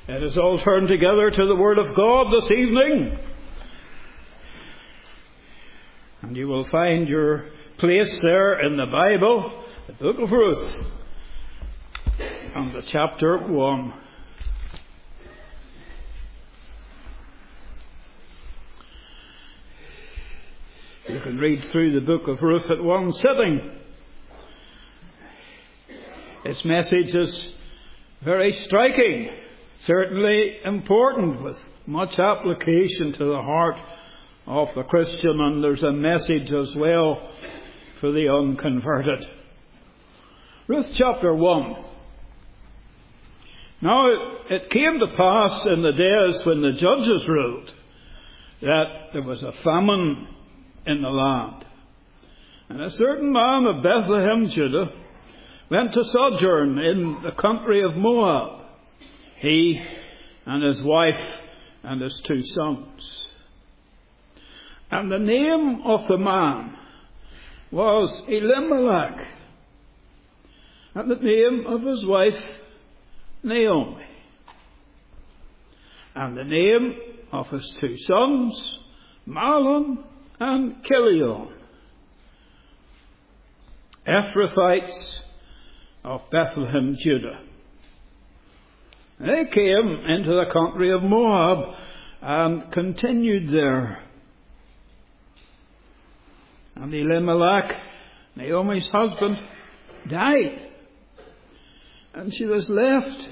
Let us all turn together to the Word of God this evening. And you will find your place there in the Bible, the book of Ruth, and the chapter 1. You can read through the book of Ruth at one sitting. Its message is very striking, certainly important, with much application to the heart of the Christian, and there's a message as well for the unconverted. Ruth chapter 1. Now it came to pass in the days when the judges ruled that there was a famine in the land. And a certain man of Bethlehem, Judah, went to sojourn in the country of Moab, he and his wife and his 2 sons. And the name of the man was Elimelech, and the name of his wife Naomi, and the name of his 2 sons Mahlon and Chilion, Ephrathites of Bethlehem, Judah. They came into the country of Moab and continued there. And Elimelech, Naomi's husband, died, and she was left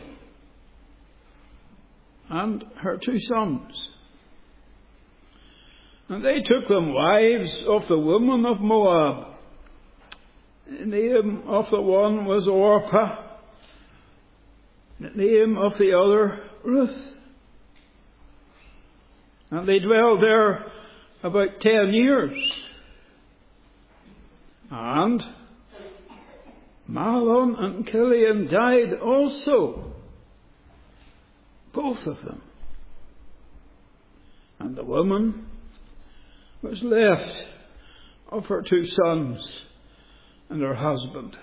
and her 2 sons. And they took them wives of the women of Moab. The name of the one was Orpah, the name of the other Ruth. And they dwelled there about 10 years. And Mahlon and Chilion died also, both of them. And the woman was left of her 2 sons and her husband.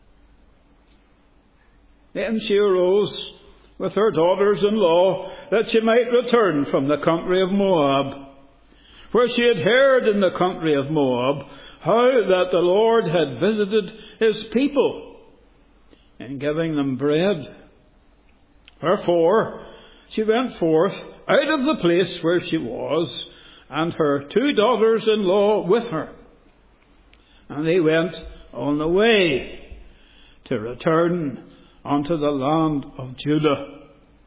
Then she arose with her daughters-in-law that she might return from the country of Moab, where she had heard in the country of Moab how that the Lord had visited his people in giving them bread. Wherefore she went forth out of the place where she was, and her 2 daughters-in-law with her. And they went on the way to return unto the land of Judah.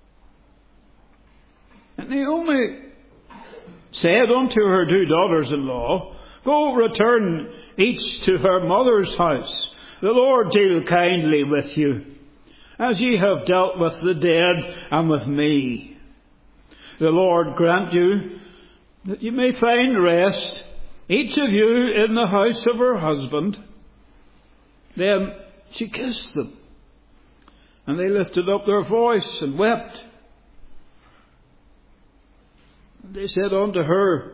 And Naomi said unto her 2 daughters-in-law, Go, return each to her mother's house. The Lord deal kindly with you, as ye have dealt with the dead and with me. The Lord grant you that you may find rest, each of you in the house of her husband. Then she kissed them, and they lifted up their voice and wept. And they said unto her,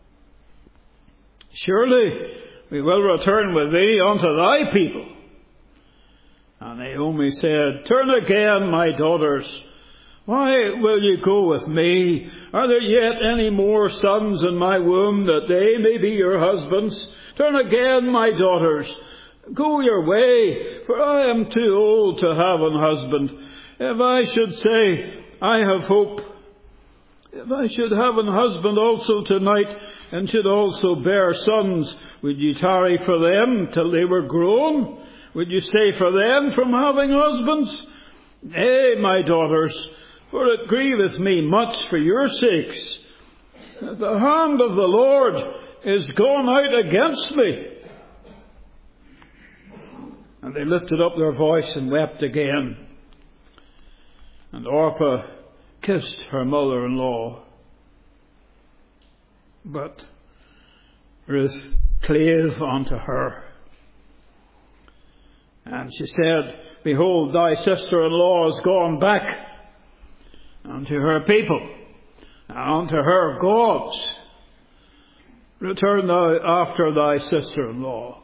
Surely we will return with thee unto thy people. And Naomi said, Turn again, my daughters. Why will you go with me? Are there yet any more sons in my womb, that they may be your husbands? Turn again, my daughters. Go your way, for I am too old to have an husband. If I should say, I have hope, if I should have an husband also tonight, and should also bear sons, would you tarry for them till they were grown? Would you stay for them from having husbands? Nay, my daughters, for it grieveth me much for your sakes, that the hand of the Lord is gone out against me. And they lifted up their voice and wept again. And Orpah kissed her mother-in-law. But Ruth clave unto her. And she said, Behold, thy sister-in-law is gone back unto her people, and unto her gods. Return thou after thy sister-in-law.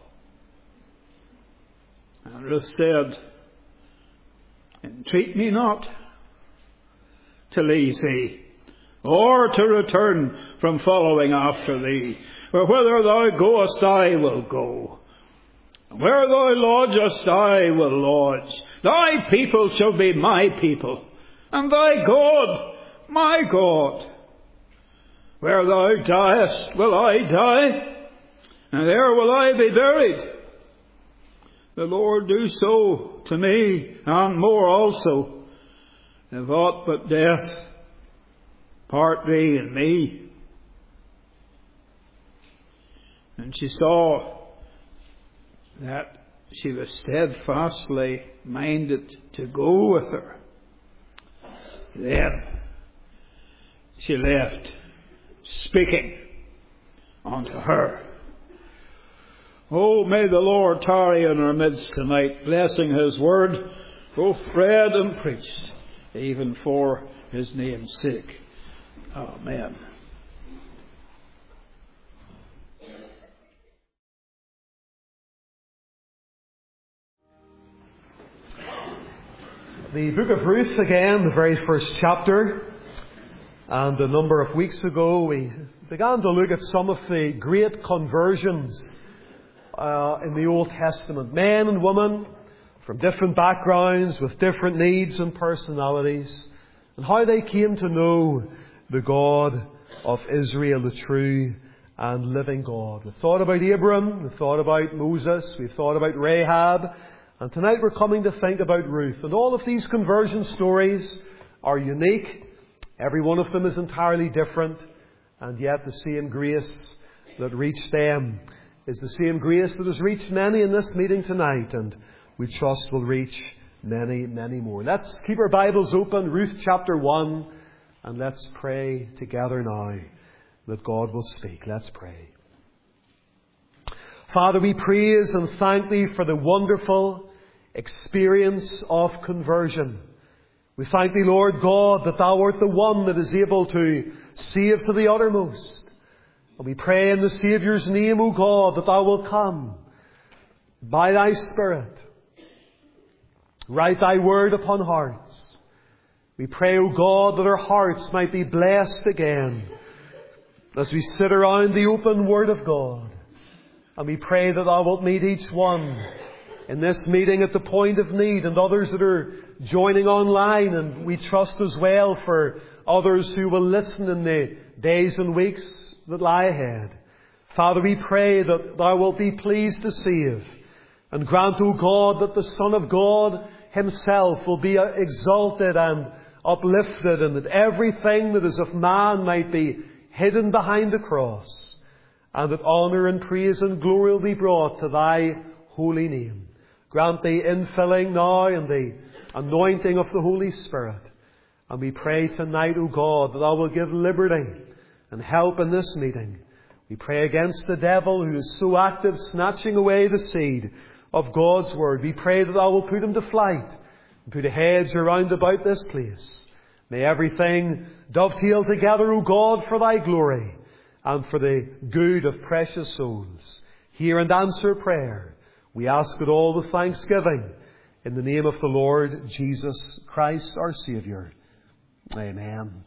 And Ruth said, Entreat me not, to leave thee, or to return from following after thee. For whither thou goest, I will go. Where thou lodgest, I will lodge. Thy people shall be my people, and thy God, my God. Where thou diest, will I die, and there will I be buried. The Lord do so to me, and more also, if aught but death part thee and me. And she saw that she was steadfastly minded to go with her. Then she left, speaking unto her. Oh, may the Lord tarry in our midst tonight, blessing His word, both read and preached, even for His name's sake. Amen. The book of Ruth again, the very first chapter. And a number of weeks ago we began to look at some of the great conversions in the Old Testament. Men and women from different backgrounds with different needs and personalities, and how they came to know the God of Israel, the true and living God. We thought about Abram, we thought about Moses, we thought about Rahab, and tonight we're coming to think about Ruth. And all of these conversion stories are unique. Every one of them is entirely different, and yet the same grace that reached them is the same grace that has reached many in this meeting tonight, and we trust will reach many, many more. Let's keep our Bibles open, Ruth chapter 1, and let's pray together now that God will speak. Let's pray. Father, we praise and thank Thee for the wonderful experience of conversion. We thank Thee, Lord God, that Thou art the one that is able to save to the uttermost. And we pray in the Saviour's name, O God, that Thou wilt come by Thy Spirit, write Thy word upon hearts. We pray, O God, that our hearts might be blessed again as we sit around the open Word of God. And we pray that Thou wilt meet each one in this meeting at the point of need, and others that are joining online, and we trust as well for others who will listen in the days and weeks that lie ahead. Father, we pray that Thou wilt be pleased to save, and grant, O God, that the Son of God Himself will be exalted and uplifted, and that everything that is of man might be hidden behind the cross, and that honour and praise and glory will be brought to Thy holy name. Grant the infilling now and the anointing of the Holy Spirit. And we pray tonight, O God, that Thou will give liberty and help in this meeting. We pray against the devil who is so active, snatching away the seed of God's Word. We pray that Thou will put him to flight and put a hedge around about this place. May everything dovetail together, O God, for Thy glory and for the good of precious souls. Hear and answer prayer. We ask it all with thanksgiving in the name of the Lord Jesus Christ, our Saviour. Amen.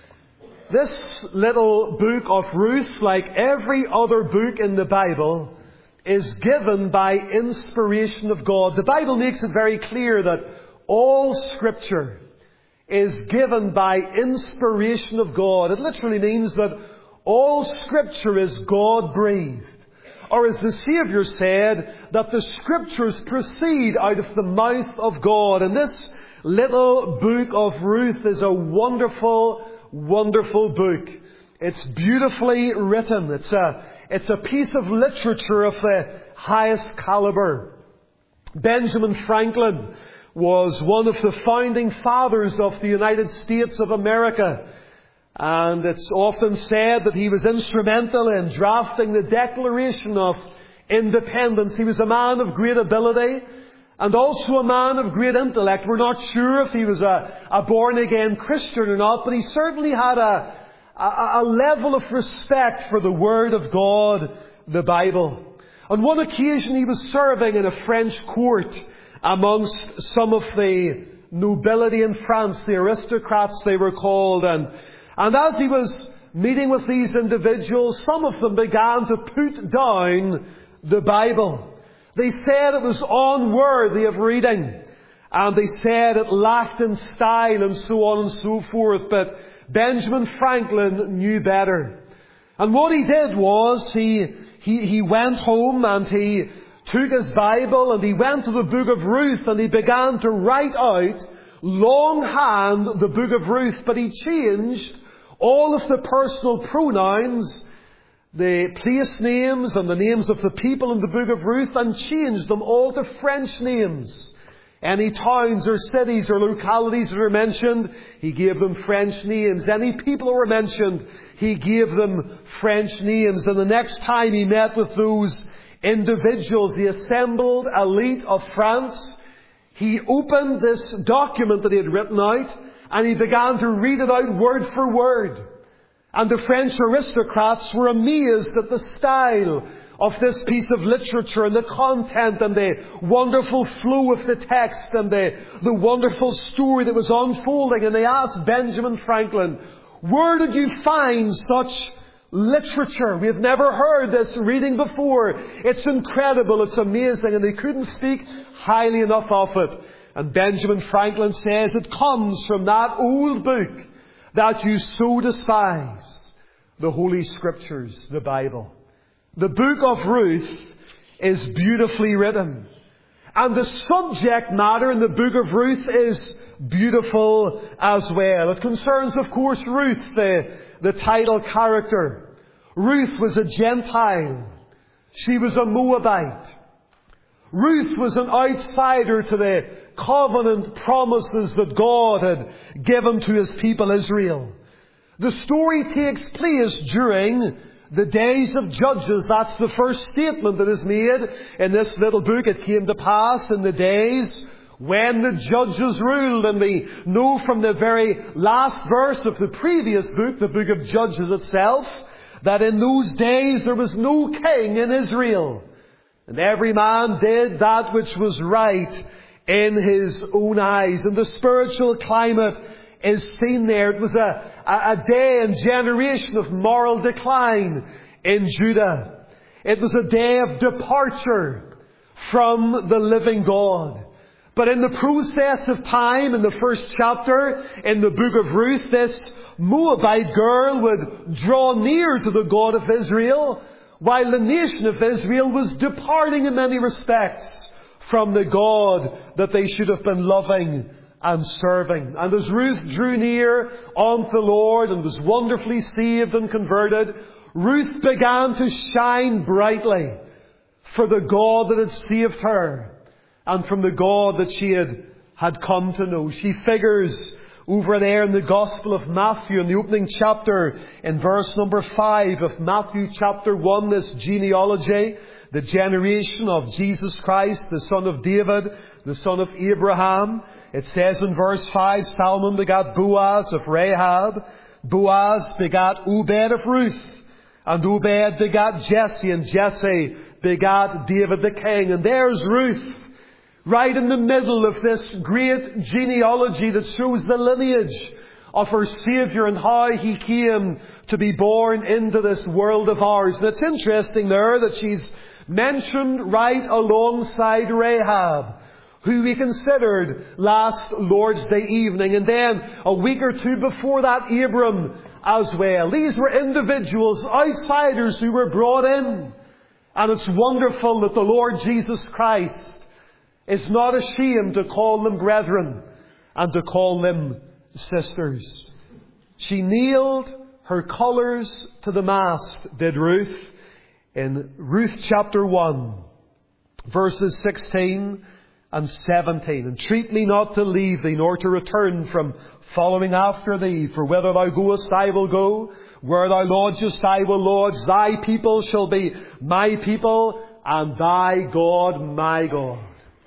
This little book of Ruth, like every other book in the Bible, is given by inspiration of God. The Bible makes it very clear that all Scripture is given by inspiration of God. It literally means that all Scripture is God-breathed. Or as the Saviour said, that the Scriptures proceed out of the mouth of God. And this little book of Ruth is a wonderful, wonderful book. It's beautifully written. It's a piece of literature of the highest caliber. Benjamin Franklin was one of the founding fathers of the United States of America. And it's often said that he was instrumental in drafting the Declaration of Independence. He was a man of great ability and also a man of great intellect. We're not sure if he was a born-again Christian or not, but he certainly had a level of respect for the Word of God, the Bible. On one occasion he was serving in a French court amongst some of the nobility in France, the aristocrats they were called. And as he was meeting with these individuals, some of them began to put down the Bible. They said it was unworthy of reading. And they said it lacked in style and so on and so forth. But Benjamin Franklin knew better. And what he did was he went home and he took his Bible and he went to the book of Ruth and he began to write out longhand the book of Ruth. But he changed all of the personal pronouns, the place names and the names of the people in the book of Ruth, and changed them all to French names. Any towns or cities or localities that were mentioned, he gave them French names. Any people that were mentioned, he gave them French names. And the next time he met with those individuals, the assembled elite of France, he opened this document that he had written out and he began to read it out word for word. And the French aristocrats were amazed at the style of this piece of literature and the content and the wonderful flow of the text and the wonderful story that was unfolding. And they asked Benjamin Franklin, "Where did you find such literature? We have never heard this reading before. It's incredible. It's amazing." And they couldn't speak highly enough of it. And Benjamin Franklin says it comes from that old book that you so despise, the Holy Scriptures, the Bible. The book of Ruth is beautifully written. And the subject matter in the book of Ruth is beautiful as well. It concerns, of course, Ruth, the title character. Ruth was a Gentile. She was a Moabite. Ruth was an outsider to the covenant promises that God had given to His people Israel. The story takes place during the days of Judges. That's the first statement that is made in this little book. It came to pass in the days when the judges ruled. And we know from the very last verse of the previous book, the book of Judges itself, that in those days there was no king in Israel. And every man did that which was right in his own eyes. And the spiritual climate is seen there. It was a day and generation of moral decline in Judah. It was a day of departure from the living God. But in the process of time, in the first chapter, in the book of Ruth, this Moabite girl would draw near to the God of Israel, while the nation of Israel was departing in many respects from the God that they should have been loving and serving. And as Ruth drew near unto the Lord and was wonderfully saved and converted, Ruth began to shine brightly for the God that had saved her and from the God that she had come to know. She figures over there in the Gospel of Matthew in the opening chapter in verse number 5 of Matthew chapter 1, this genealogy, the generation of Jesus Christ, the son of David, the son of Abraham. It says in verse 5, Salmon begat Boaz of Rahab, Boaz begat Obed of Ruth, and Obed begat Jesse, and Jesse begat David the king. And there's Ruth, right in the middle of this great genealogy that shows the lineage of her Saviour and how He came to be born into this world of ours. And it's interesting there that she's mentioned right alongside Rahab, who we considered last Lord's Day evening, and then a week or two before that, Abram as well. These were individuals, outsiders, who were brought in. And it's wonderful that the Lord Jesus Christ is not ashamed to call them brethren and to call them sisters. She nailed her colours to the mast, did Ruth, in Ruth chapter 1, verses 16 and 17. Entreat me not to leave thee, nor to return from following after thee. For whither thou goest, I will go. Where thou lodgest, I will lodge. Thy people shall be my people, and thy God my God.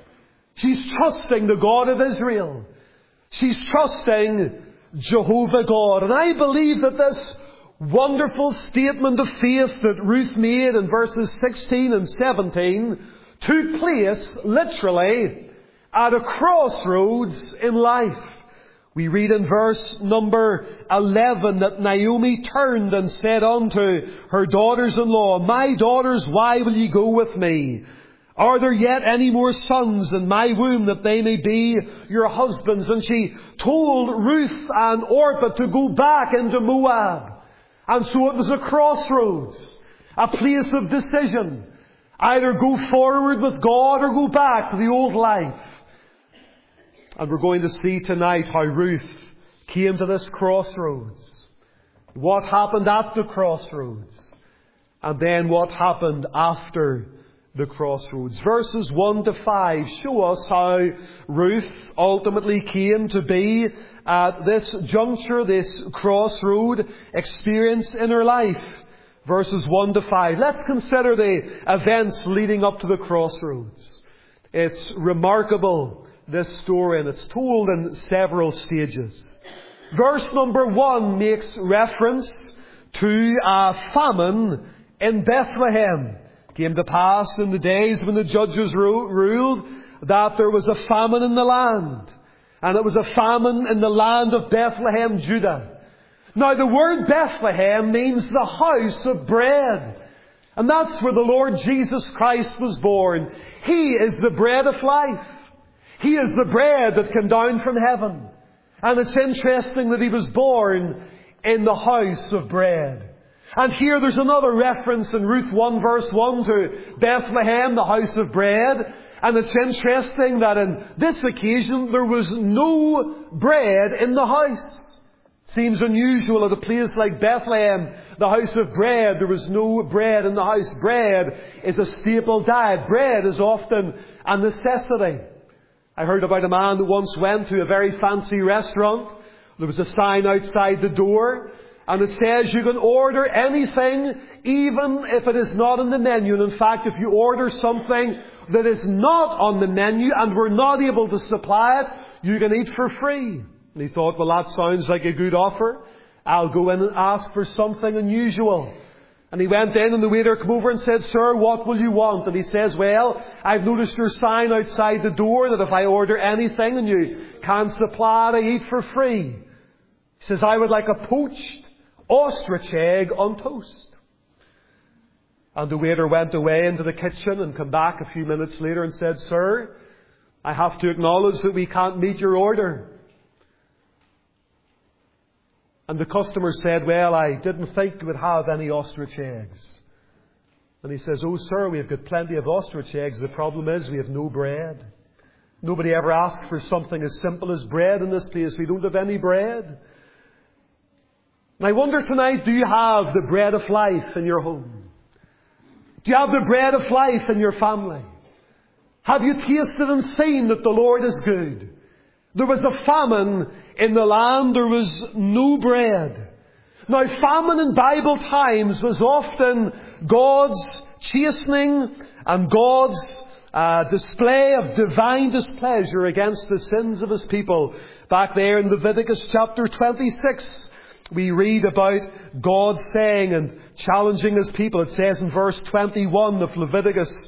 She's trusting the God of Israel. She's trusting Jehovah God. And I believe that this wonderful statement of faith that Ruth made in verses 16 and 17 took place literally at a crossroads in life. We read in verse number 11 that Naomi turned and said unto her daughters-in-law, My daughters, why will ye go with me? Are there yet any more sons in my womb that they may be your husbands? And she told Ruth and Orpah to go back into Moab. And so it was a crossroads, a place of decision. Either go forward with God or go back to the old life. And we're going to see tonight how Ruth came to this crossroads. What happened at the crossroads. And then what happened after the crossroads. Verses 1 to 5 show us how Ruth ultimately came to be at this juncture, this crossroad experience in her life. Verses 1 to 5. Let's consider the events leading up to the crossroads. It's remarkable, this story, and it's told in several stages. Verse number 1 makes reference to a famine in Bethlehem. It came to pass in the days when the judges ruled that there was a famine in the land. And it was a famine in the land of Bethlehem, Judah. Now the word Bethlehem means the house of bread. And that's where the Lord Jesus Christ was born. He is the bread of life. He is the bread that came down from heaven. And it's interesting that He was born in the house of bread. And here there's another reference in Ruth 1 verse 1 to Bethlehem, the house of bread. And it's interesting that in this occasion there was no bread in the house. Seems unusual at a place like Bethlehem, the house of bread, there was no bread in the house. Bread is a staple diet. Bread is often a necessity. I heard about a man that once went to a very fancy restaurant. There was a sign outside the door, and it says you can order anything, even if it is not on the menu. And in fact, if you order something that is not on the menu and we're not able to supply it, you can eat for free. And he thought, well, that sounds like a good offer. I'll go in and ask for something unusual. And he went in and the waiter came over and said, Sir, what will you want? And he says, well, I've noticed your sign outside the door that if I order anything and you can't supply it, I eat for free. He says, I would like a poached ostrich egg on toast. And the waiter went away into the kitchen and came back a few minutes later and said, Sir, I have to acknowledge that we can't meet your order. And the customer said, well, I didn't think you would have any ostrich eggs. And he says, oh, sir, we've got plenty of ostrich eggs. The problem is we have no bread. Nobody ever asked for something as simple as bread in this place. We don't have any bread. And I wonder tonight, do you have the bread of life in your home? Do you have the bread of life in your family? Have you tasted and seen that the Lord is good? There was a famine in the land. There was no bread. Now, famine in Bible times was often God's chastening and God's display of divine displeasure against the sins of His people. Back there in Leviticus chapter 26, we read about God saying and challenging His people. It says in verse 21 of Leviticus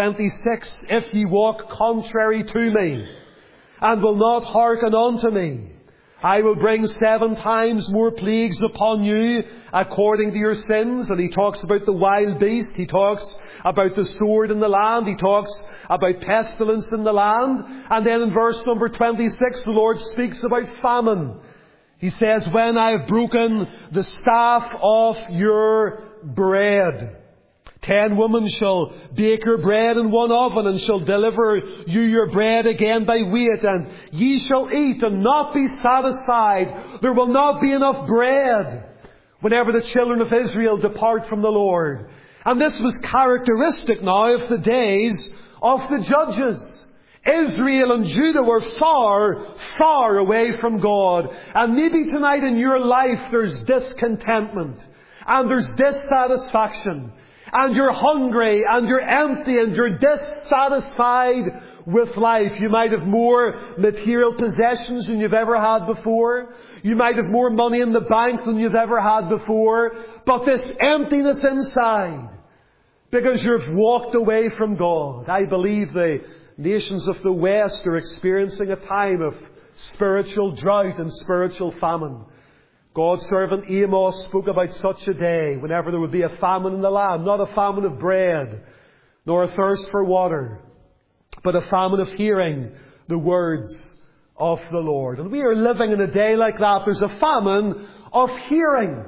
26, If ye walk contrary to me, and will not hearken unto me, I will bring 7 times more plagues upon you according to your sins. And He talks about the wild beast. He talks about the sword in the land. He talks about pestilence in the land. And then in verse number 26, the Lord speaks about famine. He says, when I have broken the staff of your bread, 10 women shall bake your bread in one oven, and shall deliver you your bread again by weight, and ye shall eat and not be satisfied. There will not be enough bread whenever the children of Israel depart from the Lord. And this was characteristic now of the days of the judges. Israel and Judah were far, far away from God. And maybe tonight in your life there's discontentment and there's dissatisfaction. And you're hungry and you're empty and you're dissatisfied with life. You might have more material possessions than you've ever had before. You might have more money in the bank than you've ever had before. But this emptiness inside, because you've walked away from God. I believe the nations of the West are experiencing a time of spiritual drought and spiritual famine. God's servant Amos spoke about such a day whenever there would be a famine in the land, not a famine of bread, nor a thirst for water, but a famine of hearing the words of the Lord. And we are living in a day like that. There's a famine of hearing.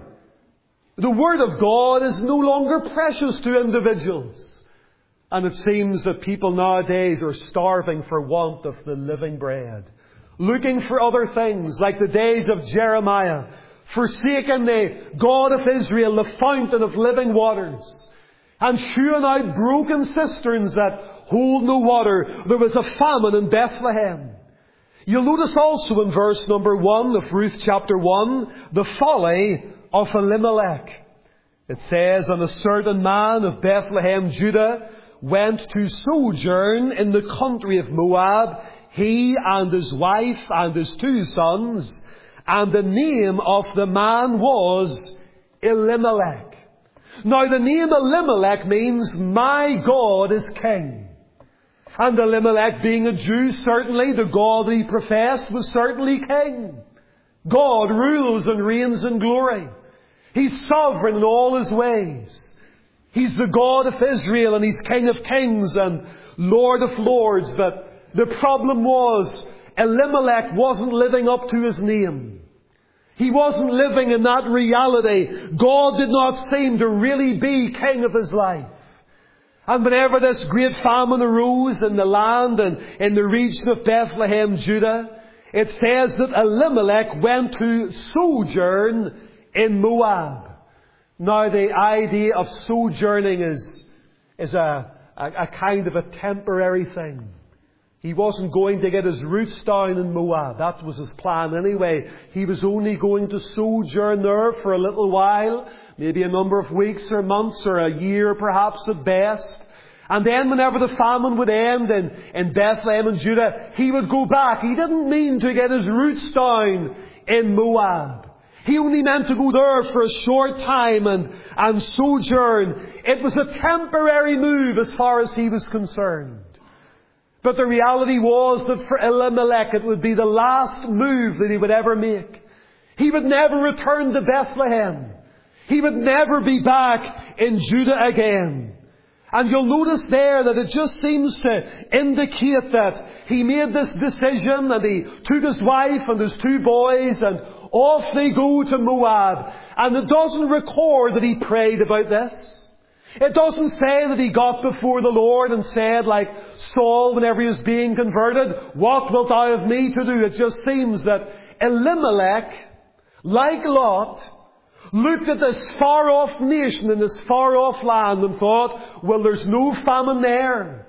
The Word of God is no longer precious to individuals. And it seems that people nowadays are starving for want of the living bread, looking for other things, like the days of Jeremiah, forsaking the God of Israel, the fountain of living waters, and hewing out broken cisterns that hold no water. There was a famine in Bethlehem. You'll notice also in verse number 1 of Ruth chapter 1, the folly of Elimelech. It says, "And a certain man of Bethlehem, Judah, went to sojourn in the country of Moab, he and his wife and his 2 sons, and the name of the man was Elimelech." Now the name Elimelech means, "My God is king." And Elimelech, being a Jew, certainly the God that he professed was certainly king. God rules and reigns in glory. He's sovereign in all His ways. He's the God of Israel, and He's King of kings and Lord of lords. But the problem was, Elimelech wasn't living up to his name. He wasn't living in that reality. God did not seem to really be king of his life. And whenever this great famine arose in the land and in the region of Bethlehem, Judah, it says that Elimelech went to sojourn in Moab. Now the idea of sojourning is a kind of a temporary thing. He wasn't going to get his roots down in Moab. That was his plan anyway. He was only going to sojourn there for a little while, maybe a number of weeks or months or a year perhaps at best. And then whenever the famine would end in Bethlehem and Judah, he would go back. He didn't mean to get his roots down in Moab. He only meant to go there for a short time and sojourn. It was a temporary move as far as he was concerned. But the reality was that for Elimelech it would be the last move that he would ever make. He would never return to Bethlehem. He would never be back in Judah again. And you'll notice there that it just seems to indicate that he made this decision and he took his wife and his 2 boys and off they go to Moab. And it doesn't record that he prayed about this. It doesn't say that he got before the Lord and said, like Saul whenever he was being converted, "What wilt thou have me to do?" It just seems that Elimelech, like Lot, looked at this far-off nation in this far-off land and thought, "Well, there's no famine there.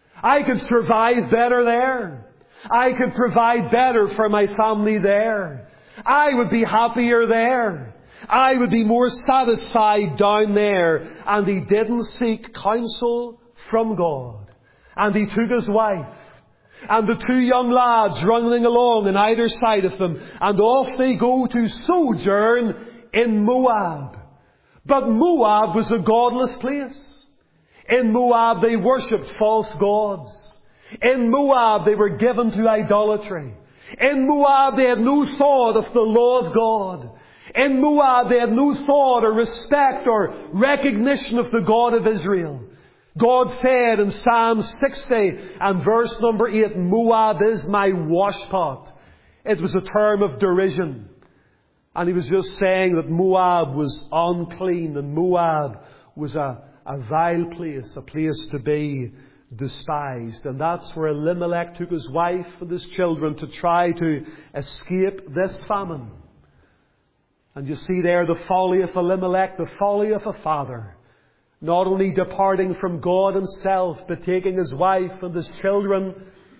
I could survive better there. I could provide better for my family there. I would be happier there. I would be more satisfied down there." And he didn't seek counsel from God. And he took his wife and the 2 young lads running along on either side of them, and off they go to sojourn in Moab. But Moab was a godless place. In Moab they worshipped false gods. In Moab they were given to idolatry. In Moab they had no thought of the law of God. In Moab they had no thought or respect or recognition of the God of Israel. God said in Psalm 60 and verse number 8, "Moab is my washpot." It was a term of derision. And he was just saying that Moab was unclean and Moab was a vile place, a place to be despised. And that's where Elimelech took his wife and his children to try to escape this famine. And you see there the folly of Elimelech, the folly of a father. Not only departing from God himself, but taking his wife and his children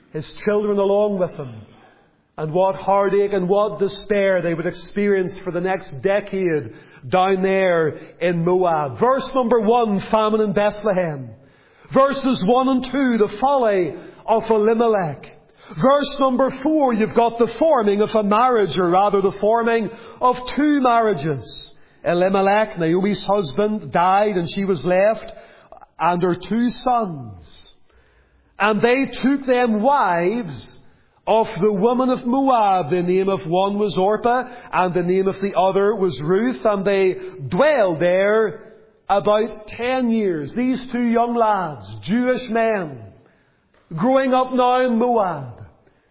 along with him. And what heartache and what despair they would experience for the next decade down there in Moab. Verse number 1, famine in Bethlehem. Verses 1 and 2, the folly of Elimelech. Verse number 4, you've got the forming of a marriage, or rather the forming of 2 marriages. Elimelech, Naomi's husband, died and she was left, and her 2 sons. And they took them wives of the woman of Moab. The name of one was Orpah, and the name of the other was Ruth. And they dwelled there about 10 years. These two young lads, Jewish men, growing up now in Moab,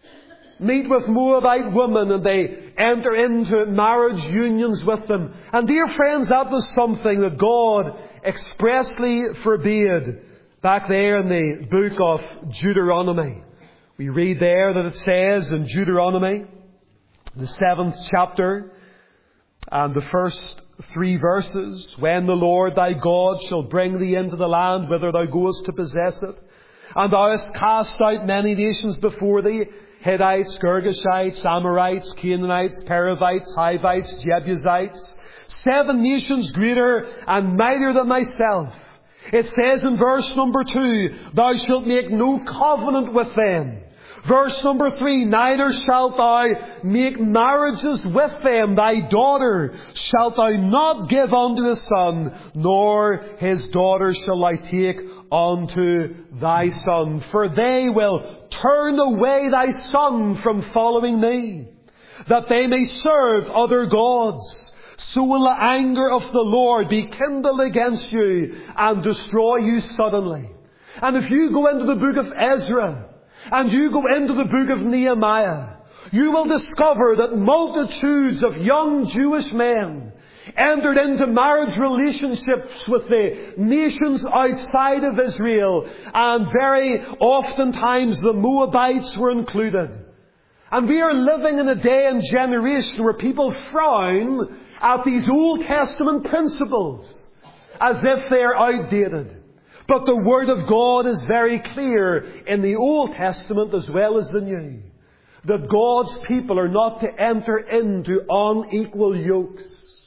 meet with Moabite women, and they enter into marriage unions with them. And dear friends, that was something that God expressly forbade back there in the book of Deuteronomy. We read there that it says in Deuteronomy, the 7th chapter, and the first 3 verses, when the Lord thy God shall bring thee into the land whither thou goest to possess it, and thou hast cast out many nations before thee, Hittites, Girgashites, Amorites, Canaanites, Perizzites, Hivites, Jebusites, 7 nations greater and mightier than thyself. It says in verse number 2, thou shalt make no covenant with them. Verse number 3, neither shalt thou make marriages with them. Thy daughter shalt thou not give unto his son, nor his daughter shall thou take unto thy son. For they will turn away thy son from following me, that they may serve other gods. So will the anger of the Lord be kindled against you and destroy you suddenly. And if you go into the book of Ezra, and you go into the book of Nehemiah, you will discover that multitudes of young Jewish men entered into marriage relationships with the nations outside of Israel, and very oftentimes the Moabites were included. And we are living in a day and generation where people frown at these Old Testament principles as if they are outdated. But the Word of God is very clear in the Old Testament as well as the New, that God's people are not to enter into unequal yokes.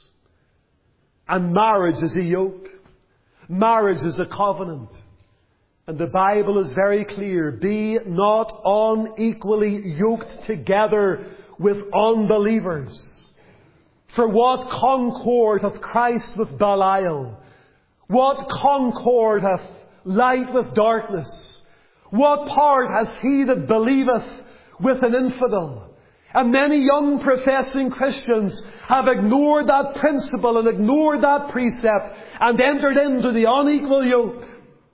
And marriage is a yoke. Marriage is a covenant. And the Bible is very clear. Be not unequally yoked together with unbelievers. For what concord hath Christ with Belial? What concord hath light with darkness? What part has he that believeth with an infidel? And many young professing Christians have ignored that principle and ignored that precept and entered into the unequal yoke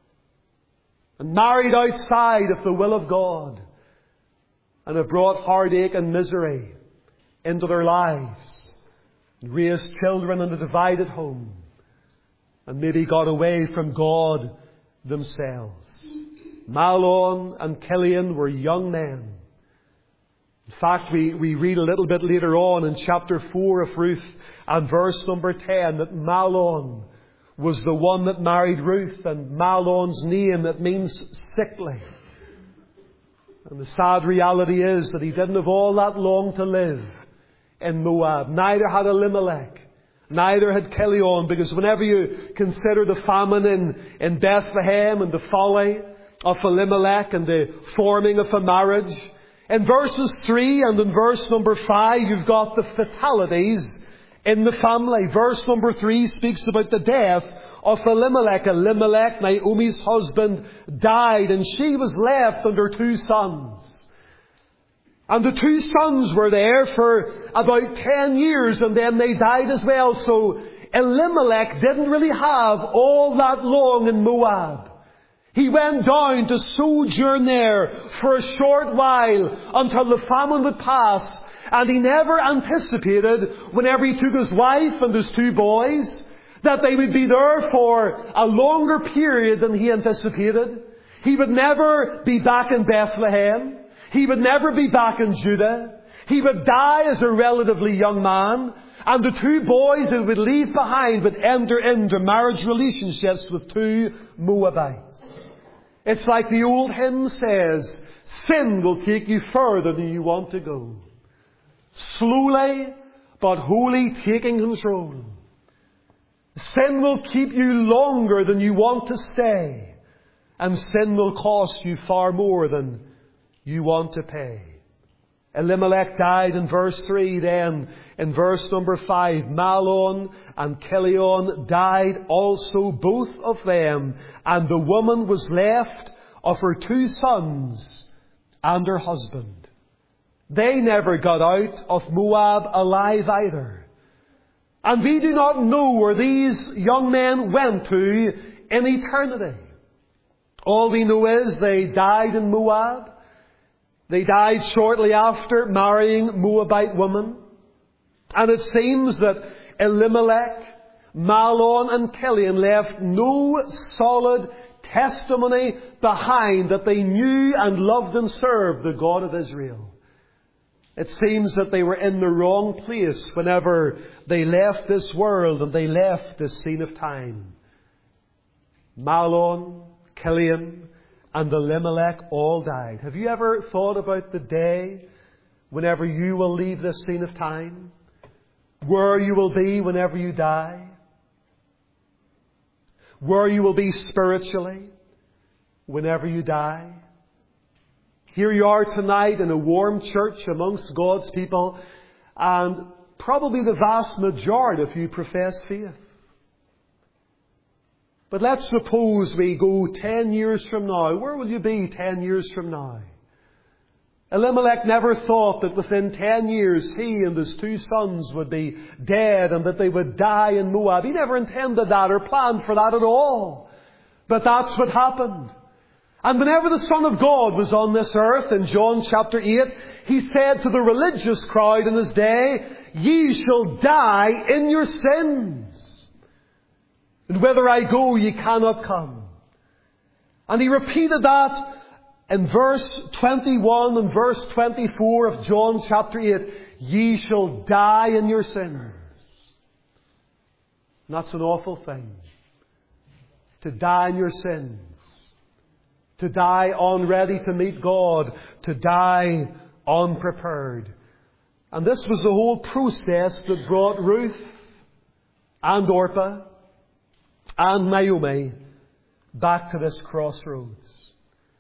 and married outside of the will of God, and have brought heartache and misery into their lives, and raised children in a divided home, and maybe got away from God themselves. Mahlon and Chilion were young men. In fact, we read a little bit later on in chapter 4 of Ruth and verse number 10 that Mahlon was the one that married Ruth, and Mahlon's name, it means sickly. And the sad reality is that he didn't have all that long to live in Moab. Neither had Elimelech. Neither had Chilion, because whenever you consider the famine in Bethlehem and the folly of Elimelech and the forming of a marriage, in verses 3 and in verse number 5 you've got the fatalities in the family. Verse number 3 speaks about the death of Elimelech. Elimelech, Naomi's husband, died, and she was left under 2 sons. And the 2 sons were there for about 10 years, and then they died as well. So Elimelech didn't really have all that long in Moab. He went down to sojourn there for a short while until the famine would pass. And he never anticipated, whenever he took his wife and his 2 boys, that they would be there for a longer period than he anticipated. He would never be back in Bethlehem. He would never be back in Judah. He would die as a relatively young man. And the 2 boys that he would leave behind would enter into marriage relationships with 2 Moabites. It's like the old hymn says, sin will take you further than you want to go. Slowly but wholly taking control. Sin will keep you longer than you want to stay. And sin will cost you far more than you want to pay. Elimelech died in verse 3. Then in verse number 5, Mahlon and Chilion died also, both of them. And the woman was left of her 2 sons and her husband. They never got out of Moab alive either. And we do not know where these young men went to in eternity. All we know is they died in Moab. They died shortly after marrying Moabite women. And it seems that Elimelech, Mahlon and Chilion left no solid testimony behind that they knew and loved and served the God of Israel. It seems that they were in the wrong place whenever they left this world and they left this scene of time. Mahlon, Chilion and Elimelech all died. Have you ever thought about the day whenever you will leave this scene of time? Where you will be whenever you die? Where you will be spiritually whenever you die? Here you are tonight in a warm church amongst God's people, and probably the vast majority of you profess faith. But let's suppose we go 10 years from now. Where will you be 10 years from now? Elimelech never thought that within 10 years he and his 2 sons would be dead and that they would die in Moab. He never intended that or planned for that at all. But that's what happened. And whenever the Son of God was on this earth, in John chapter 8, He said to the religious crowd in His day, "Ye shall die in your sins. And whither I go, ye cannot come." And He repeated that in verse 21 and verse 24 of John chapter 8, "Ye shall die in your sins." And that's an awful thing. To die in your sins. To die unready to meet God. To die unprepared. And this was the whole process that brought Ruth and Orpah and Naomi back to this crossroads.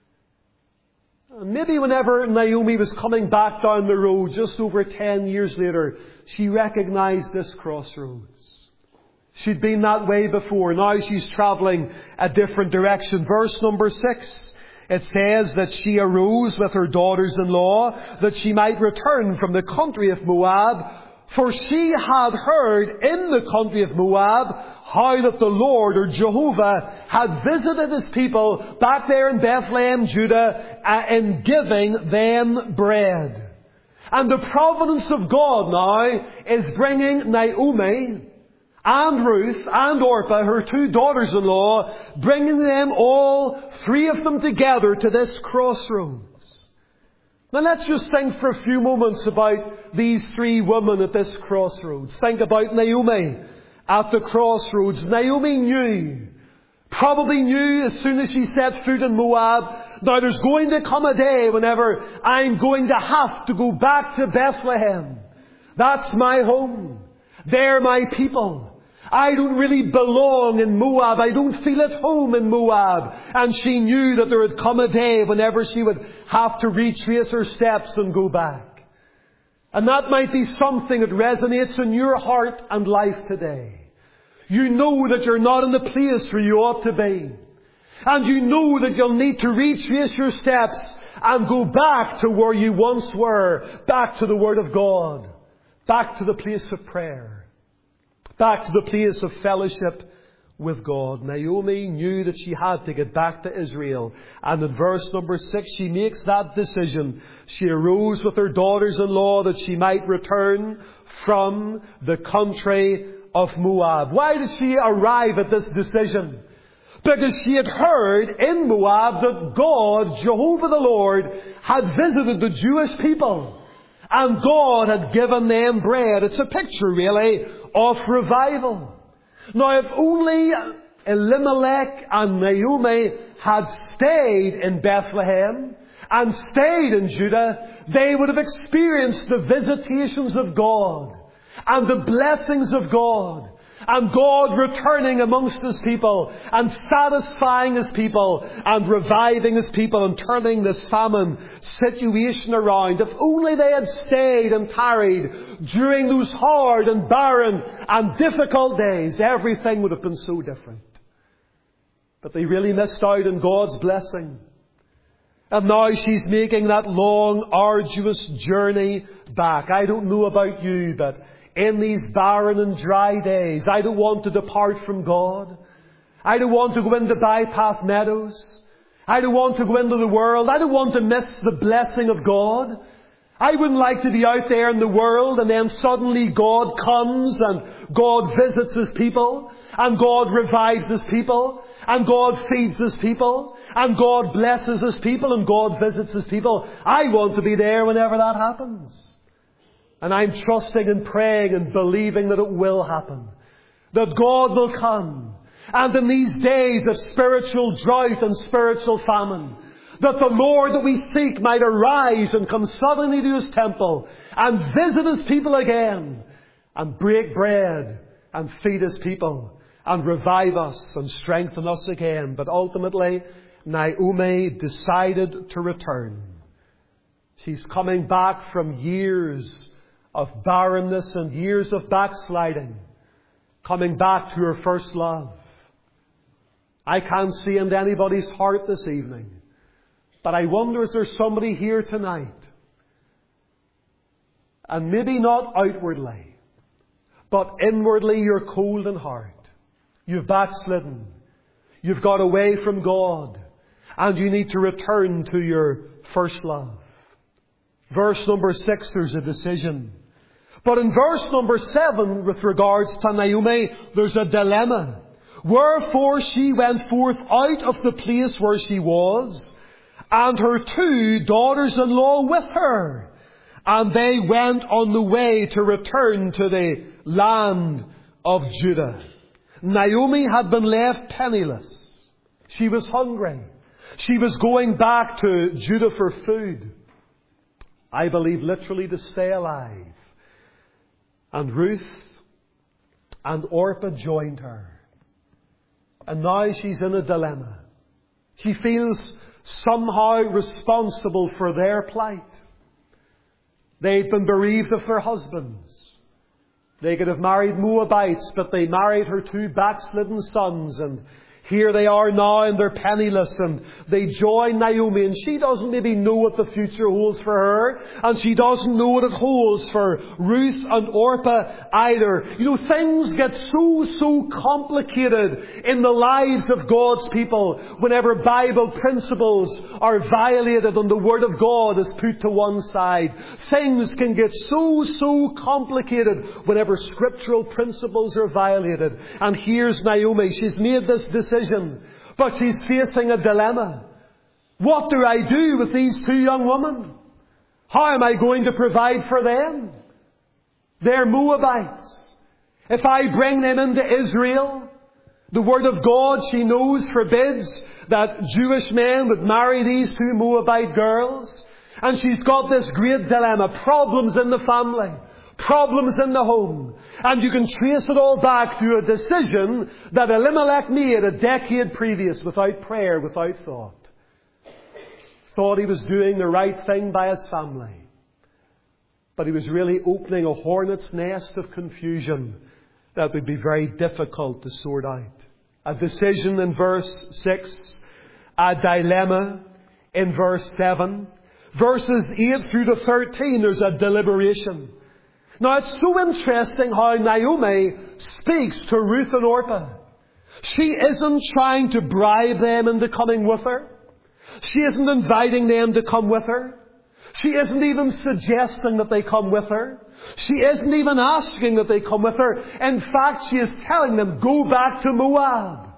And maybe whenever Naomi was coming back down the road just over 10 years later, she recognized this crossroads. She'd been that way before. Now she's travelling a different direction. Verse number 6, it says that she arose with her daughters-in-law that she might return from the country of Moab, for she had heard in the country of Moab how that the Lord, or Jehovah, had visited His people back there in Bethlehem, Judah, in giving them bread. And the providence of God now is bringing Naomi and Ruth and Orpah, her 2 daughters-in-law, bringing them all 3 of them together to this crossroads. Now let's just think for a few moments about these 3 women at this crossroads. Think about Naomi at the crossroads. Naomi probably knew as soon as she set foot in Moab, now there's going to come a day whenever I'm going to have to go back to Bethlehem. That's my home. They're my people. I don't really belong in Moab. I don't feel at home in Moab. And she knew that there would come a day whenever she would have to retrace her steps and go back. And that might be something that resonates in your heart and life today. You know that you're not in the place where you ought to be. And you know that you'll need to retrace your steps and go back to where you once were. Back to the Word of God. Back to the place of prayer. Back to the place of fellowship with God. Naomi knew that she had to get back to Israel. And in verse number 6, she makes that decision. She arose with her daughters-in-law that she might return from the country of Moab. Why did she arrive at this decision? Because she had heard in Moab that God, Jehovah the Lord, had visited the Jewish people. And God had given them bread. It's a picture, really, of revival. Now, if only Elimelech and Naomi had stayed in Bethlehem and stayed in Judah, they would have experienced the visitations of God and the blessings of God. And God returning amongst His people and satisfying His people and reviving His people and turning this famine situation around. If only they had stayed and tarried during those hard and barren and difficult days, everything would have been so different. But they really missed out on God's blessing. And now she's making that long, arduous journey back. I don't know about you, but in these barren and dry days, I don't want to depart from God. I don't want to go into bypath meadows. I don't want to go into the world. I don't want to miss the blessing of God. I wouldn't like to be out there in the world and then suddenly God comes and God visits His people and God revives His people and God feeds His people and God blesses His people and God visits His people. I want to be there whenever that happens. And I'm trusting and praying and believing that it will happen. That God will come. And in these days of spiritual drought and spiritual famine, that the Lord that we seek might arise and come suddenly to His temple and visit His people again and break bread and feed His people and revive us and strengthen us again. But ultimately, Naomi decided to return. She's coming back from years of barrenness and years of backsliding, coming back to her first love. I can't see into anybody's heart this evening, but I wonder, is there somebody here tonight, and maybe not outwardly, but inwardly you're cold in heart. You've backslidden. You've got away from God, and you need to return to your first love. Verse number 6, there's a decision. But in verse number 7, with regards to Naomi, there's a dilemma. Wherefore she went forth out of the place where she was, and her 2 daughters-in-law with her. And they went on the way to return to the land of Judah. Naomi had been left penniless. She was hungry. She was going back to Judah for food. I believe literally to stay alive. And Ruth and Orpah joined her. And now she's in a dilemma. She feels somehow responsible for their plight. They've been bereaved of their husbands. They could have married Moabites, but they married her 2 backslidden sons, and here they are now and they're penniless, and they join Naomi, and she doesn't maybe know what the future holds for her, and she doesn't know what it holds for Ruth and Orpah either. You know, things get so complicated in the lives of God's people whenever Bible principles are violated and the Word of God is put to one side. Things can get so complicated whenever scriptural principles are violated. And here's Naomi. She's made this decision, but she's facing a dilemma. What do I do with these 2 young women? How am I going to provide for them? They're Moabites. If I bring them into Israel, the Word of God, she knows, forbids that Jewish men would marry these 2 Moabite girls. And she's got this great dilemma. Problems in the family. Problems in the home. And you can trace it all back to a decision that Elimelech made a decade previous without prayer, without thought. Thought he was doing the right thing by his family. But he was really opening a hornet's nest of confusion that would be very difficult to sort out. A decision in verse 6. A dilemma in verse 7. Verses 8 through to 13, there's a deliberation. Now, it's so interesting how Naomi speaks to Ruth and Orpah. She isn't trying to bribe them into coming with her. She isn't inviting them to come with her. She isn't even suggesting that they come with her. She isn't even asking that they come with her. In fact, she is telling them, go back to Moab.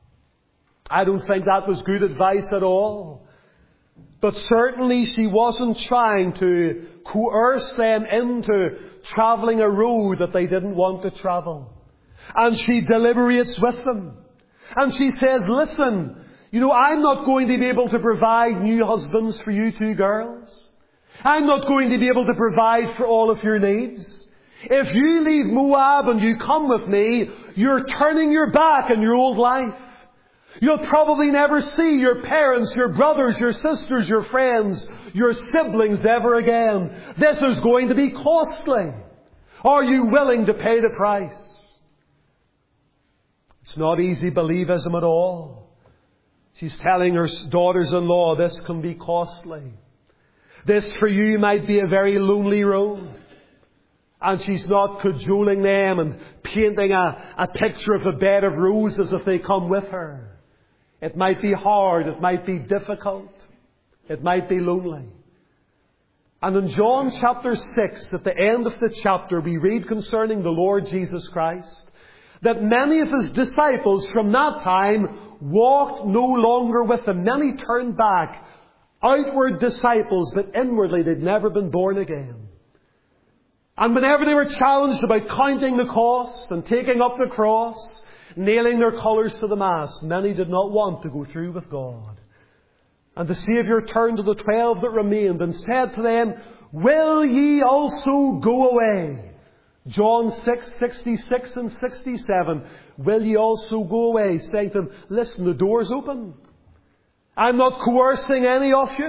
I don't think that was good advice at all. But certainly she wasn't trying to coerce them into travelling a road that they didn't want to travel. And she deliberates with them. And she says, listen, you know, I'm not going to be able to provide new husbands for you 2 girls. I'm not going to be able to provide for all of your needs. If you leave Moab and you come with me, you're turning your back on your old life. You'll probably never see your parents, your brothers, your sisters, your friends, your siblings ever again. This is going to be costly. Are you willing to pay the price? It's not easy believism at all. She's telling her daughters-in-law, this can be costly. This for you might be a very lonely road. And she's not cajoling them and painting a picture of a bed of roses if they come with her. It might be hard. It might be difficult. It might be lonely. And in John chapter 6, at the end of the chapter, we read concerning the Lord Jesus Christ that many of His disciples from that time walked no longer with Him. Many turned back. Outward disciples, but inwardly they'd never been born again. And whenever they were challenged about counting the cost and taking up the cross, nailing their colours to the mast, many did not want to go through with God. And the Saviour turned to the 12 that remained and said to them, will ye also go away? John 6, 66 and 67. Will ye also go away? Saying to them, listen, the door's open. I'm not coercing any of you.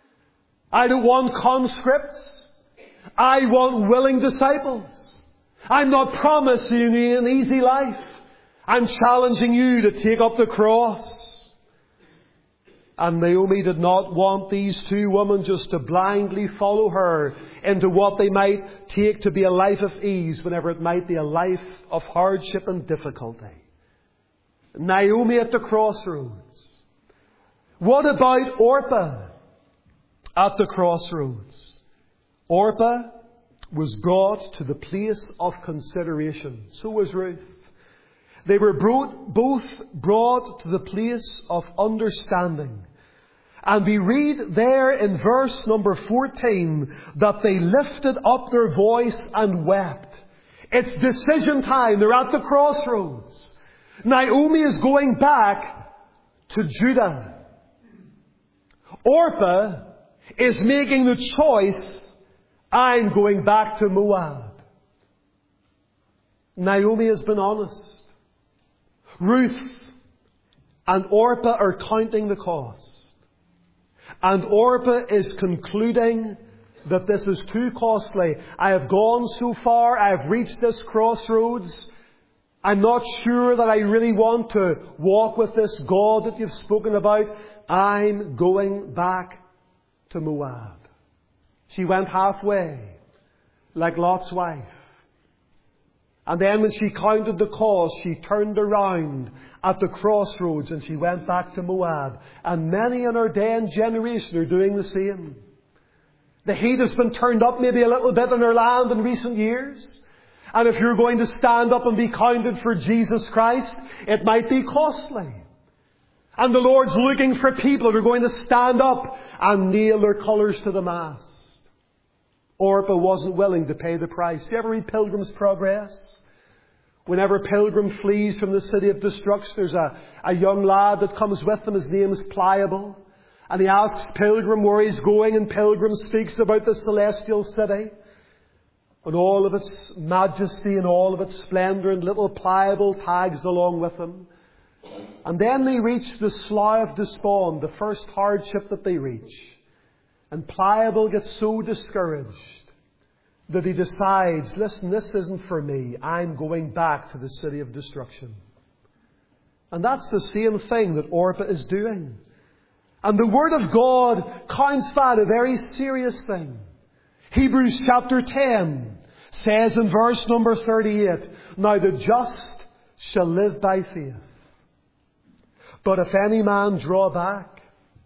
I don't want conscripts. I want willing disciples. I'm not promising you an easy life. I'm challenging you to take up the cross. And Naomi did not want these two women just to blindly follow her into what they might take to be a life of ease, whenever it might be a life of hardship and difficulty. Naomi at the crossroads. What about Orpah at the crossroads? Orpah was brought to the place of consideration. So was Ruth. They were both brought to the place of understanding. And we read there in verse number 14 that they lifted up their voice and wept. It's decision time. They're at the crossroads. Naomi is going back to Judah. Orpah is making the choice, I'm going back to Moab. Naomi has been honest. Ruth and Orpah are counting the cost. And Orpah is concluding that this is too costly. I have gone so far. I have reached this crossroads. I'm not sure that I really want to walk with this God that you've spoken about. I'm going back to Moab. She went halfway, like Lot's wife. And then when she counted the cost, she turned around at the crossroads and she went back to Moab. And many in our day and generation are doing the same. The heat has been turned up maybe a little bit in our land in recent years. And if you're going to stand up and be counted for Jesus Christ, it might be costly. And the Lord's looking for people who are going to stand up and nail their colours to the mast. Orpah wasn't willing to pay the price. Do you ever read Pilgrim's Progress? Whenever Pilgrim flees from the city of destruction, there's a young lad that comes with him. His name is Pliable. And he asks Pilgrim where he's going, and Pilgrim speaks about the celestial city and all of its majesty and all of its splendour, and little Pliable tags along with him. And then they reach the Slough of Despond, the first hardship that they reach. And Pliable gets so discouraged that he decides, listen, this isn't for me. I'm going back to the city of destruction. And that's the same thing that Orpah is doing. And the Word of God counts that a very serious thing. Hebrews chapter 10 says in verse number 38, now the just shall live by faith. But if any man draw back,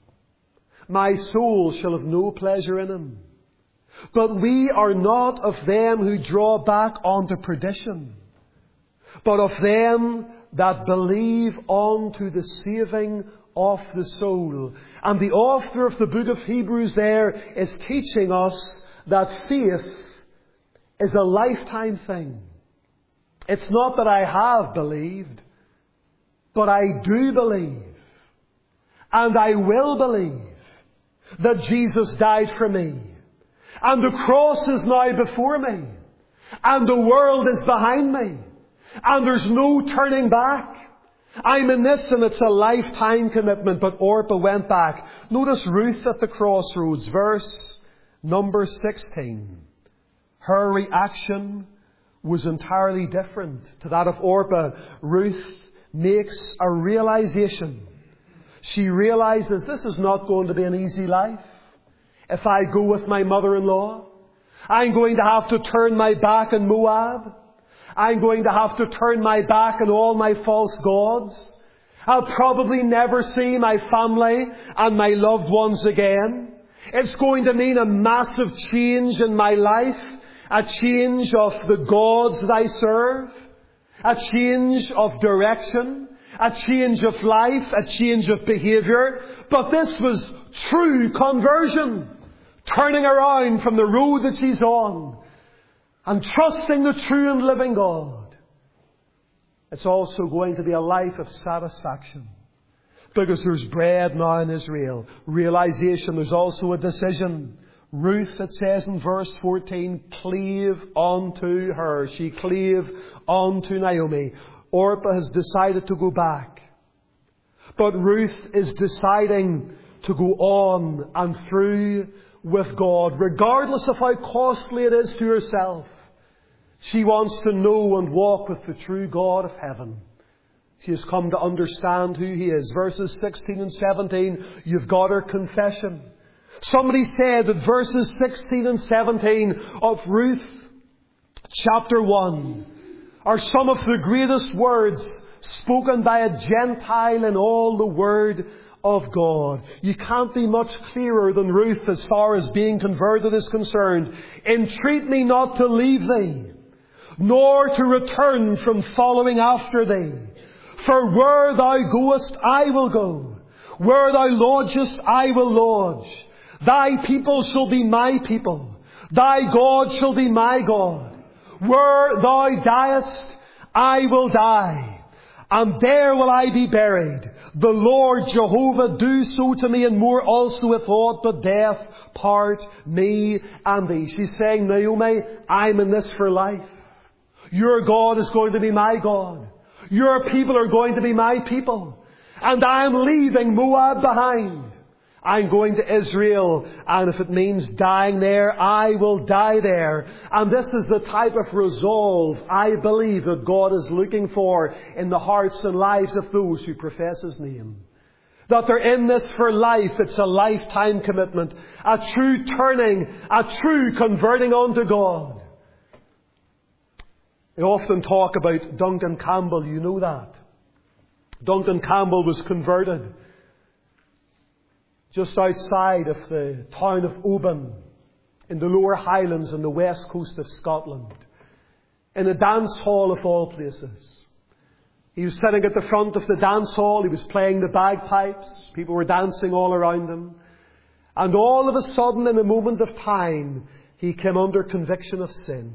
my soul shall have no pleasure in him. But we are not of them who draw back unto perdition, but of them that believe unto the saving of the soul. And the author of the book of Hebrews there is teaching us that faith is a lifetime thing. It's not that I have believed, but I do believe. And I will believe that Jesus died for me. And the cross is now before me. And the world is behind me. And there's no turning back. I'm in this and it's a lifetime commitment. But Orpah went back. Notice Ruth at the crossroads, verse number 16. Her reaction was entirely different to that of Orpah. Ruth makes a realization. She realizes this is not going to be an easy life. If I go with my mother-in-law, I'm going to have to turn my back on Moab. I'm going to have to turn my back on all my false gods. I'll probably never see my family and my loved ones again. It's going to mean a massive change in my life, a change of the gods that I serve, a change of direction, a change of life, a change of behaviour. But this was true conversion. Turning around from the road that she's on and trusting the true and living God. It's also going to be a life of satisfaction. Because there's bread now in Israel. Realization, there's also a decision. Ruth, it says in verse 14, cleave unto her. She cleave unto Naomi. Orpah has decided to go back. But Ruth is deciding to go on and through with God, regardless of how costly it is to herself. She wants to know and walk with the true God of heaven. She has come to understand who He is. Verses 16 and 17, you've got her confession. Somebody said that verses 16 and 17 of Ruth chapter 1 are some of the greatest words spoken by a Gentile in all the Word of God. You can't be much clearer than Ruth as far as being converted is concerned. Entreat me not to leave thee, nor to return from following after thee. For where thou goest, I will go. Where thou lodgest, I will lodge. Thy people shall be my people. Thy God shall be my God. Where thou diest, I will die. And there will I be buried. The Lord Jehovah do so to me, and more also if aught but death part me and thee. She's saying, Naomi, I'm in this for life. Your God is going to be my God. Your people are going to be my people. And I'm leaving Moab behind. I'm going to Israel, and if it means dying there, I will die there. And this is the type of resolve I believe that God is looking for in the hearts and lives of those who profess His name. That they're in this for life. It's a lifetime commitment. A true turning, a true converting unto God. They often talk about Duncan Campbell, you know that. Duncan Campbell was converted just outside of the town of Oban in the Lower Highlands on the west coast of Scotland, in a dance hall of all places. He was sitting at the front of the dance hall, he was playing the bagpipes, people were dancing all around him, and all of a sudden, in a moment of time, he came under conviction of sin.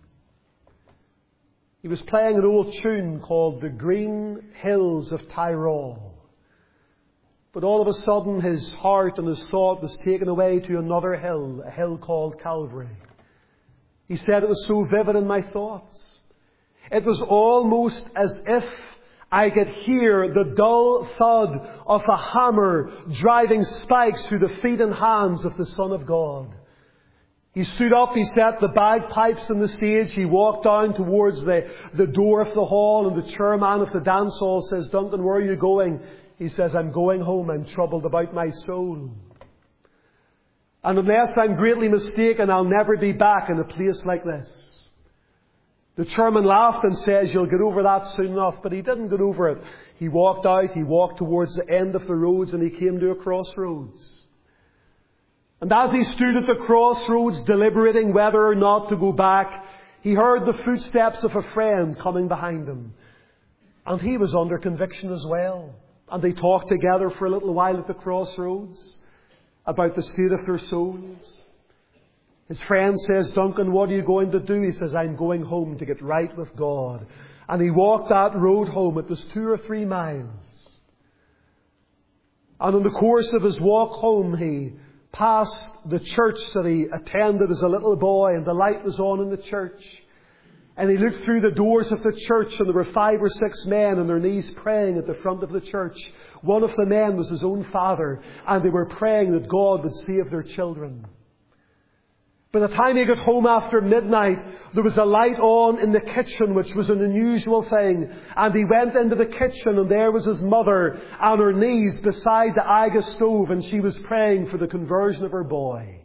He was playing an old tune called The Green Hills of Tyrol. But all of a sudden his heart and his thought was taken away to another hill, a hill called Calvary. He said it was so vivid in my thoughts. It was almost as if I could hear the dull thud of a hammer driving spikes through the feet and hands of the Son of God. He stood up, he set the bagpipes on the stage, he walked down towards the door of the hall, and the chairman of the dance hall says, Duncan, where are you going? He says, I'm going home, I'm troubled about my soul. And unless I'm greatly mistaken, I'll never be back in a place like this. The chairman laughed and says, you'll get over that soon enough. But he didn't get over it. He walked out, he walked towards the end of the roads, and he came to a crossroads. And as he stood at the crossroads, deliberating whether or not to go back, he heard the footsteps of a friend coming behind him. And he was under conviction as well. And they talked together for a little while at the crossroads about the state of their souls. His friend says, Duncan, what are you going to do? He says, I'm going home to get right with God. And he walked that road home. It was 2 or 3 miles. And in the course of his walk home, he passed the church that he attended as a little boy, and the light was on in the church. And he looked through the doors of the church, and there were 5 or 6 men on their knees praying at the front of the church. One of the men was his own father, and they were praying that God would save their children. By the time he got home after midnight, There was a light on in the kitchen, which was an unusual thing. And he went into the kitchen, and there was his mother on her knees beside the Aga stove, and she was praying for the conversion of her boy.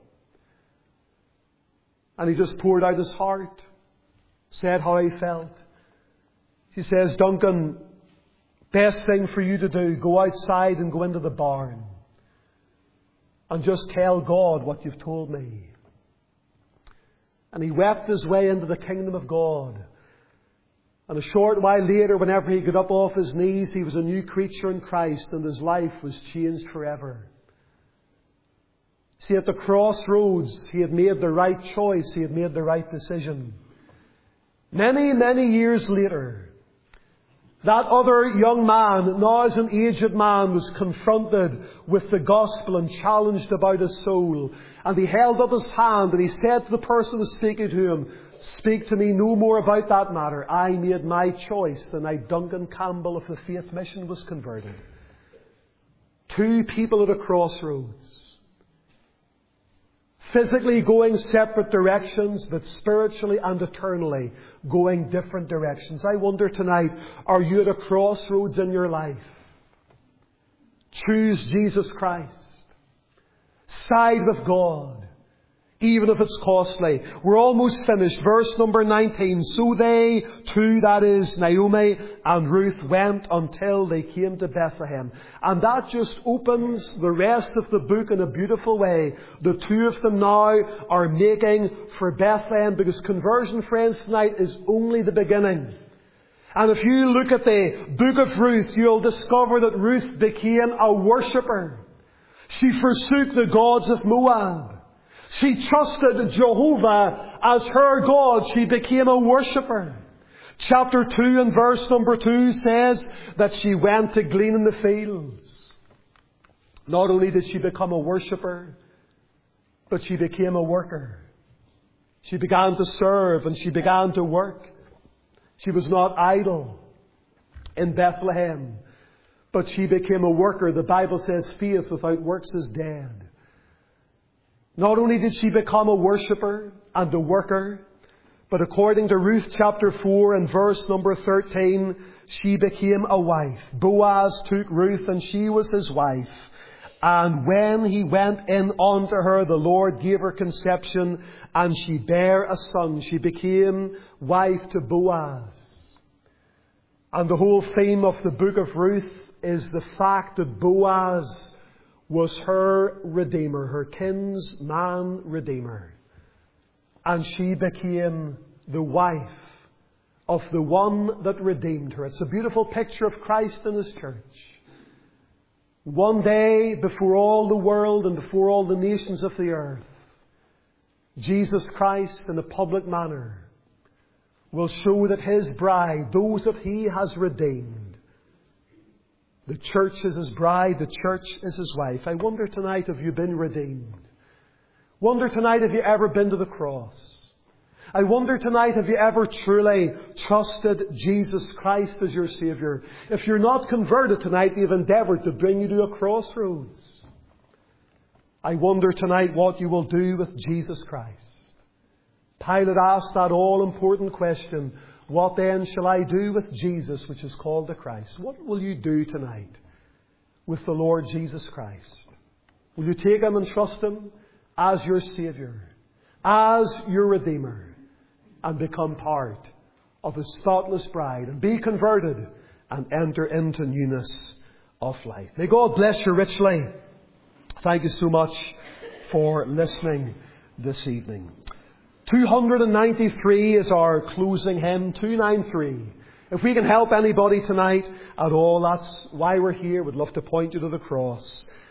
And he just poured out his heart, said how he felt. She says, Duncan, best thing for you to do, go outside and go into the barn and just tell God what you've told me. And he wept his way into the kingdom of God. And a short while later, whenever he got up off his knees, he was a new creature in Christ, and his life was changed forever. See, at the crossroads, he had made the right choice. He had made the right decision. Many, many years later, that other young man, now as an aged man, was confronted with the gospel and challenged about his soul. And he held up his hand and he said to the person who was speaking to him, speak to me no more about that matter. I made my choice the night Duncan Campbell of the Faith Mission was converted. Two people at a crossroads. Physically going separate directions, but spiritually and eternally going different directions. I wonder tonight, are you at a crossroads in your life? Choose Jesus Christ. Side with God, even if it's costly. We're almost finished. Verse number 19. So they two, that is Naomi and Ruth, went until they came to Bethlehem. And that just opens the rest of the book in a beautiful way. The two of them now are making for Bethlehem, because conversion, friends, tonight is only the beginning. And if you look at the book of Ruth, you'll discover that Ruth became a worshipper. She forsook the gods of Moab. She trusted Jehovah as her God. She became a worshipper. Chapter 2 and verse number 2 says that she went to glean in the fields. Not only did she become a worshipper, but she became a worker. She began to serve and she began to work. She was not idle in Bethlehem, but she became a worker. The Bible says faith without works is dead. Not only did she become a worshipper and a worker, but according to Ruth chapter 4 and verse number 13, she became a wife. Boaz took Ruth and she was his wife. And when he went in unto her, the Lord gave her conception, and she bare a son. She became wife to Boaz. And the whole theme of the book of Ruth is the fact that Boaz was her Redeemer, her kinsman Redeemer. And she became the wife of the one that redeemed her. It's a beautiful picture of Christ and His church. One day, before all the world and before all the nations of the earth, Jesus Christ in a public manner will show that His bride, those that He has redeemed, the church is His bride, the church is His wife. I wonder tonight, have you been redeemed? Wonder tonight, have you ever been to the cross? I wonder tonight, have you ever truly trusted Jesus Christ as your Saviour? If you're not converted tonight, they've endeavoured to bring you to a crossroads. I wonder tonight what you will do with Jesus Christ. Pilate asked that all-important question, what then shall I do with Jesus, which is called the Christ? What will you do tonight with the Lord Jesus Christ? Will you take Him and trust Him as your Saviour, as your Redeemer, and become part of His spotless bride, and be converted and enter into newness of life? May God bless you richly. Thank you so much for listening this evening. 293 is our closing hymn, 293. If we can help anybody tonight at all, that's why we're here. We'd love to point you to the cross.